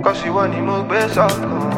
Cause you want to move best up.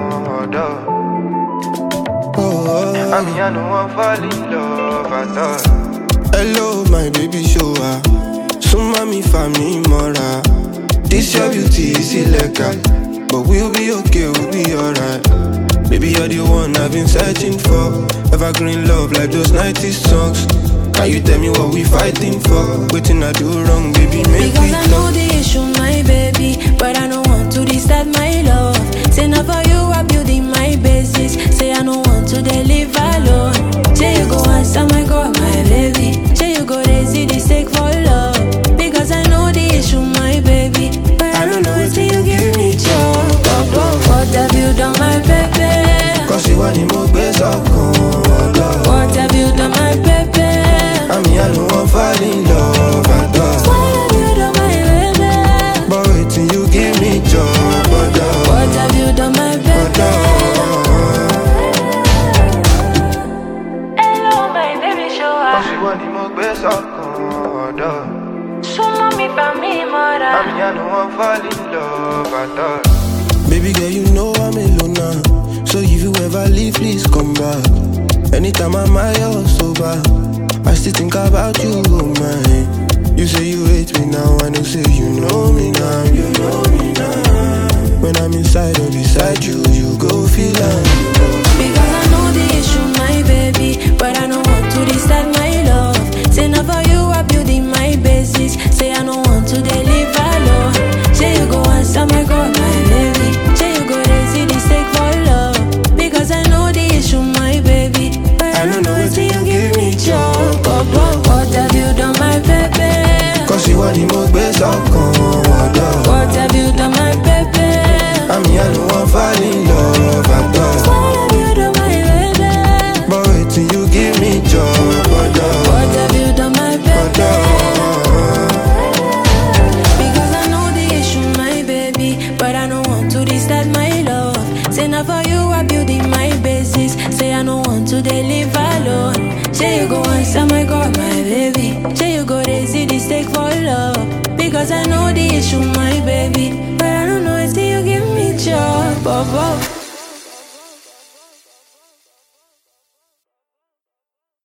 I mean, I know I'm falling in love at all. Hello, my baby, show her. So mommy, family, mora. This your beauty is illegal, but we'll be okay, we'll be alright. Baby, you're the one I've been searching for. Evergreen love like those 90s songs. Can you tell me what we fighting for? Waiting I do wrong, baby, make because me I know the issue, my baby, but I don't want to disturb my love. Say now for you, I'm building my basis. Say I don't want to live alone. Say you go answer my girl, my baby. Say you go raise the stake for love. Because I know the issue, my baby, but I don't know until you give me joy. What have you done, my baby? Cause you want to move best up. What have you done, my baby? I mean, I know I'm falling in love at all. What have you done, my baby? But wait till you give me joy. What have you done, my baby? Hello, my baby, show her. Cause you want to move best up. So mommy, family, mother. I mean, I know I'm falling in love at all. Baby girl, you know I'm alone now. So if you ever leave, please come back. Anytime I'm high or sober, I still think about you, oh my. You say you hate me now, I know say you know me now, you know me now. When I'm inside or beside you, you go feel like. Because I know the issue, my baby, but I don't want to disturb my love. Say now for you, I'm building my basis. Say I don't want to live alone. Say you go answer my girl, my baby. Say you go raise the stake for love. Because I know the issue, my baby, but I don't know until you give me joy. What have you done, my baby? Cause you want to move best up. What have you done, my baby? I mean, I know I'm falling in love at all. What have you done, my baby? But wait till you give me joy. What have you done, my baby? Because I know the issue, my baby, but I don't want to disturb my love. Say now for you, I'm building my basis. Say I don't want to live alone. Say you go answer my girl, my baby. Say you go raise the stake for love. Because I know the issue, my baby, but I don't know until you give me joy.